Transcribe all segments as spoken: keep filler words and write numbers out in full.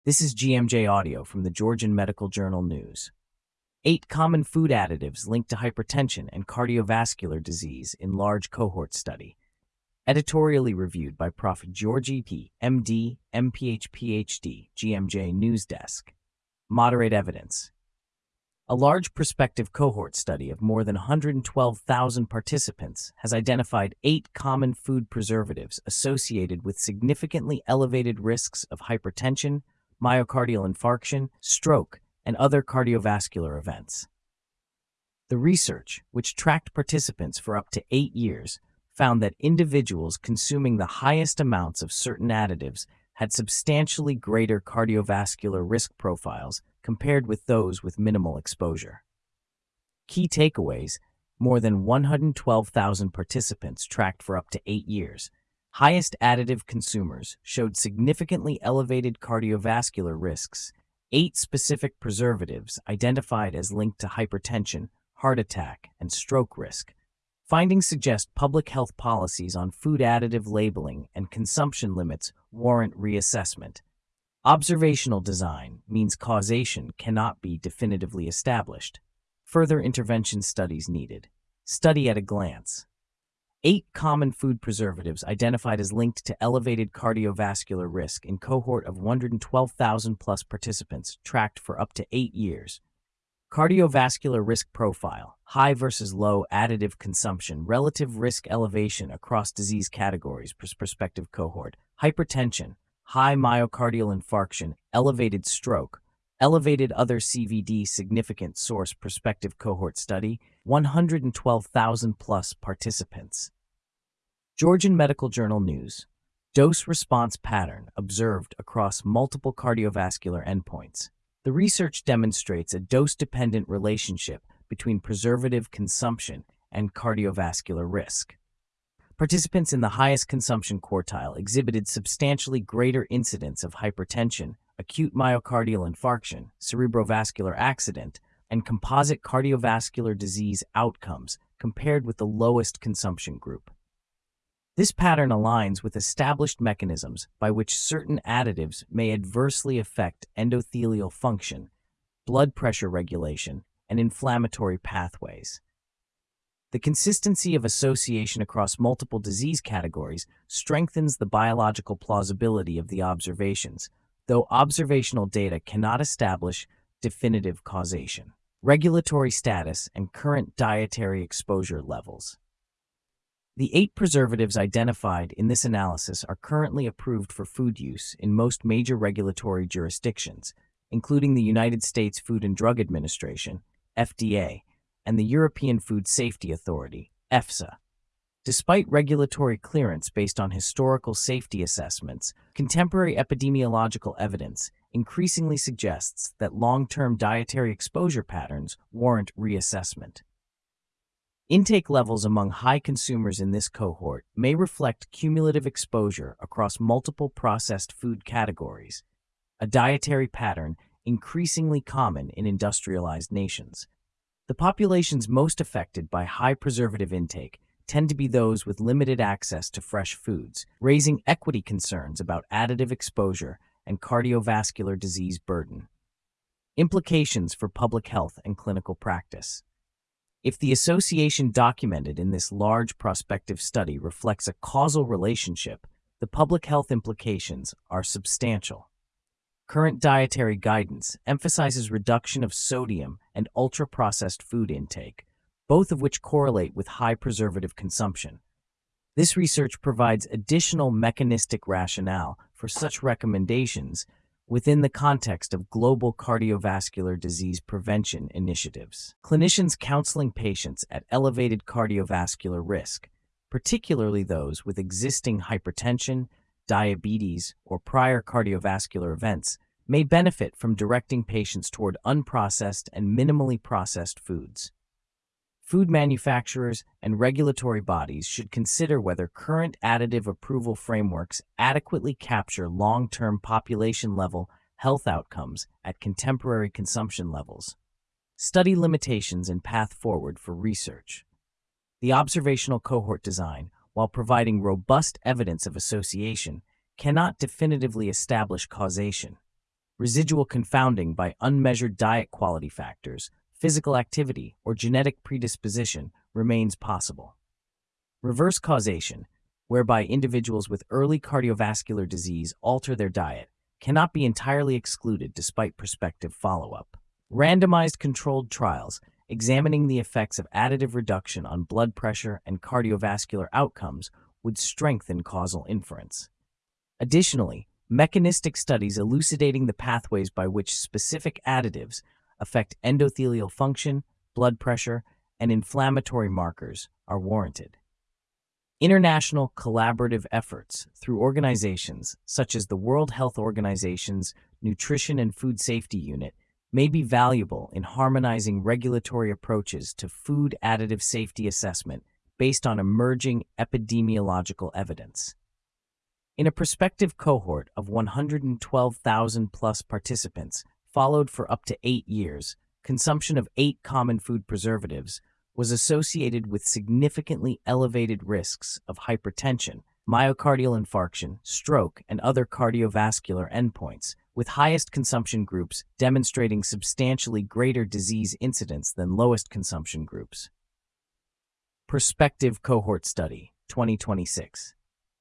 This is G M J Audio from the Georgian Medical Journal News. Eight common food additives linked to hypertension and cardiovascular disease in large cohort study. Editorially reviewed by Professor Georgi P., M D, M P H, P H D, G M J News Desk. Moderate evidence. A large prospective cohort study of more than one hundred twelve thousand participants has identified eight common food preservatives associated with significantly elevated risks of hypertension, myocardial infarction, stroke, and other cardiovascular events. The research, which tracked participants for up to eight years, found that individuals consuming the highest amounts of certain additives had substantially greater cardiovascular risk profiles compared with those with minimal exposure. Key takeaways: more than one hundred twelve thousand participants tracked for up to eight years. Highest additive consumers showed significantly elevated cardiovascular risks. Eight specific preservatives identified as linked to hypertension, heart attack, and stroke risk. Findings suggest public health policies on food additive labeling and consumption limits warrant reassessment. Observational design means causation cannot be definitively established. Further intervention studies needed. Study at a glance. Eight common food preservatives identified as linked to elevated cardiovascular risk in cohort of one hundred twelve thousand plus participants tracked for up to eight years. Cardiovascular risk profile: high versus low additive consumption, relative risk elevation across disease categories, prospective cohort. Hypertension, high myocardial infarction, elevated stroke, elevated other C V D, significant source, prospective cohort study, one hundred twelve thousand plus participants. Georgian Medical Journal News. Dose-response pattern observed across multiple cardiovascular endpoints. The research demonstrates a dose-dependent relationship between preservative consumption and cardiovascular risk. Participants in the highest consumption quartile exhibited substantially greater incidence of hypertension, acute myocardial infarction, cerebrovascular accident, and composite cardiovascular disease outcomes compared with the lowest consumption group. This pattern aligns with established mechanisms by which certain additives may adversely affect endothelial function, blood pressure regulation, and inflammatory pathways. The consistency of association across multiple disease categories strengthens the biological plausibility of the observations, though observational data cannot establish definitive causation. Regulatory status and current dietary exposure levels. The eight preservatives identified in this analysis are currently approved for food use in most major regulatory jurisdictions, including the United States Food and Drug Administration, F D A, and the European Food Safety Authority, EFSA. Despite regulatory clearance based on historical safety assessments, contemporary epidemiological evidence increasingly suggests that long-term dietary exposure patterns warrant reassessment. Intake levels among high consumers in this cohort may reflect cumulative exposure across multiple processed food categories, a dietary pattern increasingly common in industrialized nations. The populations most affected by high preservative intake tend to be those with limited access to fresh foods, raising equity concerns about additive exposure and cardiovascular disease burden. Implications for public health and clinical practice. If the association documented in this large prospective study reflects a causal relationship, the public health implications are substantial. Current dietary guidance emphasizes reduction of sodium and ultra-processed food intake, both of which correlate with high preservative consumption. This research provides additional mechanistic rationale for such recommendations within the context of global cardiovascular disease prevention initiatives. Clinicians counseling patients at elevated cardiovascular risk, particularly those with existing hypertension, diabetes, or prior cardiovascular events, may benefit from directing patients toward unprocessed and minimally processed foods. Food manufacturers and regulatory bodies should consider whether current additive approval frameworks adequately capture long-term population-level health outcomes at contemporary consumption levels. Study limitations and path forward for research. The observational cohort design, while providing robust evidence of association, cannot definitively establish causation. residual confounding by unmeasured diet quality factors, physical activity, or genetic predisposition remains possible. Reverse causation, whereby individuals with early cardiovascular disease alter their diet, cannot be entirely excluded despite prospective follow-up. Randomized controlled trials examining the effects of additive reduction on blood pressure and cardiovascular outcomes would strengthen causal inference. Additionally, mechanistic studies elucidating the pathways by which specific additives affect endothelial function, blood pressure, and inflammatory markers are warranted. International collaborative efforts through organizations such as the World Health Organization's Nutrition and Food Safety Unit may be valuable in harmonizing regulatory approaches to food additive safety assessment based on emerging epidemiological evidence. In a prospective cohort of one hundred twelve thousand plus participants followed for up to eight years, consumption of eight common food preservatives was associated with significantly elevated risks of hypertension, myocardial infarction, stroke, and other cardiovascular endpoints, with highest consumption groups demonstrating substantially greater disease incidence than lowest consumption groups. Prospective Cohort Study, twenty twenty-six.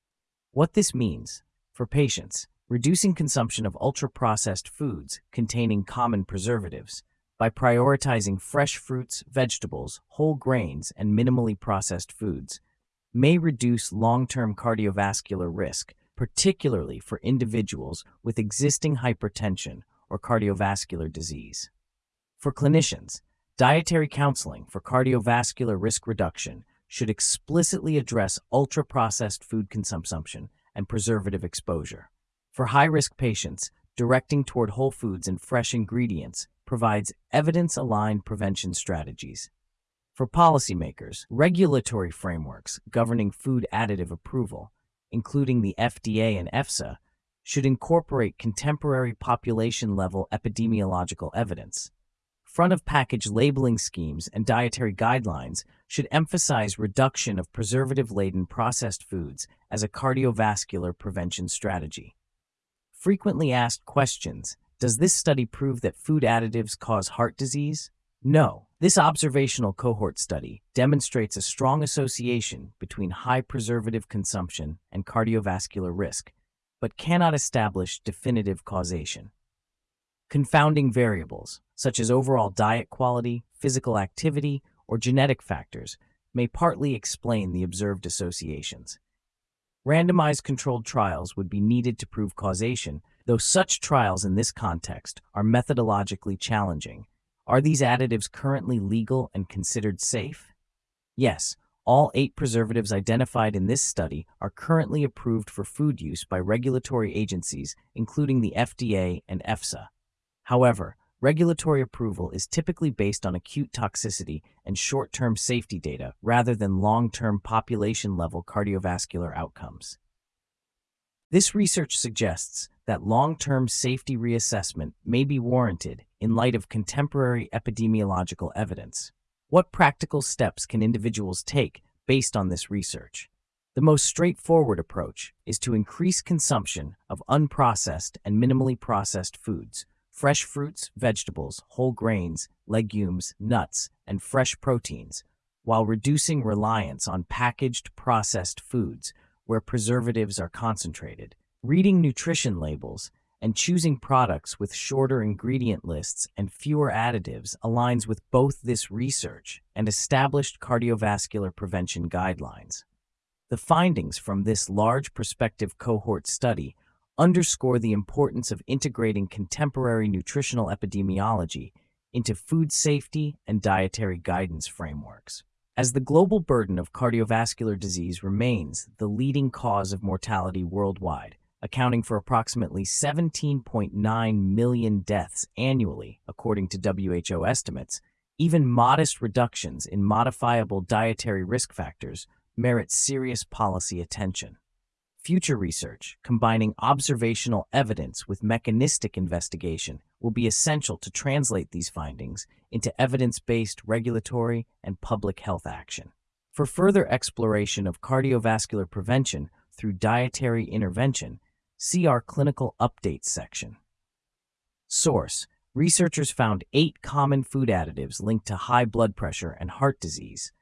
What this means for patients: reducing consumption of ultra-processed foods containing common preservatives by prioritizing fresh fruits, vegetables, whole grains, and minimally processed foods may reduce long-term cardiovascular risk, particularly for individuals with existing hypertension or cardiovascular disease. For clinicians, dietary counseling for cardiovascular risk reduction should explicitly address ultra-processed food consumption and preservative exposure. For high-risk patients, directing toward whole foods and fresh ingredients provides evidence-aligned prevention strategies. For policymakers, regulatory frameworks governing food additive approval, including the F D A and EFSA, should incorporate contemporary population-level epidemiological evidence. Front-of-package labeling schemes and dietary guidelines should emphasize reduction of preservative-laden processed foods as a cardiovascular prevention strategy. Frequently asked questions: does this study prove that food additives cause heart disease? No. This observational cohort study demonstrates a strong association between high preservative consumption and cardiovascular risk, but cannot establish definitive causation. Confounding variables, such as overall diet quality, physical activity, or genetic factors, may partly explain the observed associations. Randomized controlled trials would be needed to prove causation, though such trials in this context are methodologically challenging. Are these additives currently legal and considered safe? Yes, all eight preservatives identified in this study are currently approved for food use by regulatory agencies, including the F D A and EFSA. However, regulatory approval is typically based on acute toxicity and short-term safety data rather than long-term population-level cardiovascular outcomes. This research suggests that long-term safety reassessment may be warranted in light of contemporary epidemiological evidence. What practical steps can individuals take based on this research? The most straightforward approach is to increase consumption of unprocessed and minimally processed foods, fresh fruits, vegetables, whole grains, legumes, nuts, and fresh proteins, while reducing reliance on packaged processed foods where preservatives are concentrated. Reading nutrition labels and choosing products with shorter ingredient lists and fewer additives aligns with both this research and established cardiovascular prevention guidelines. The findings from this large prospective cohort study underscore the importance of integrating contemporary nutritional epidemiology into food safety and dietary guidance frameworks. As the global burden of cardiovascular disease remains the leading cause of mortality worldwide, accounting for approximately seventeen point nine million deaths annually, according to W H O estimates, even modest reductions in modifiable dietary risk factors merit serious policy attention. Future research, combining observational evidence with mechanistic investigation, will be essential to translate these findings into evidence-based regulatory and public health action. For further exploration of cardiovascular prevention through dietary intervention, see our Clinical Updates section. Source: researchers found eight common food additives linked to high blood pressure and heart disease.